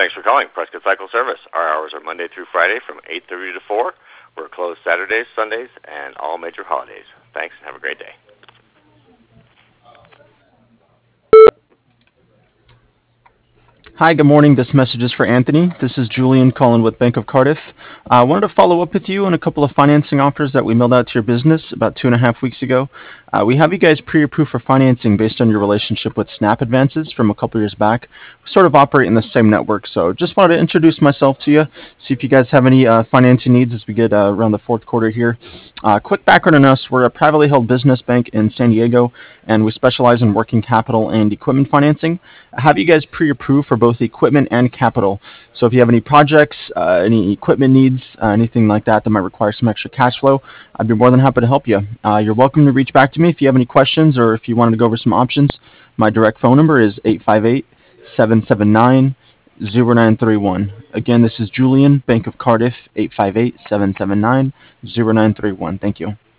Thanks for calling Prescott Cycle Service. Our hours are Monday through Friday from 8:30 to 4. We're closed Saturdays, Sundays, and all major holidays. Thanks, and have a great day. Hi, good morning. This message is for Anthony. This is Julian calling with Bank of Cardiff. I wanted to follow up with you on a couple of financing offers that we mailed out to your business about 2.5 weeks ago. We have you guys pre-approved for financing based on your relationship with Snap Advances from a couple years back. We sort of operate in the same network, so just wanted to introduce myself to you, see if you guys have any financing needs as we get around the fourth quarter here. Quick background on us: we're a privately held business bank in San Diego, and we specialize in working capital and equipment financing. Have you guys pre-approved for both equipment and capital? So if you have any projects, any equipment needs, anything like that that might require some extra cash flow, I'd be more than happy to help you. You're welcome to reach back to me if you have any questions or if you wanted to go over some options. My direct phone number is 858-779-0931. Again, this is Julian, Bank of Cardiff, 858-779-0931. Thank you.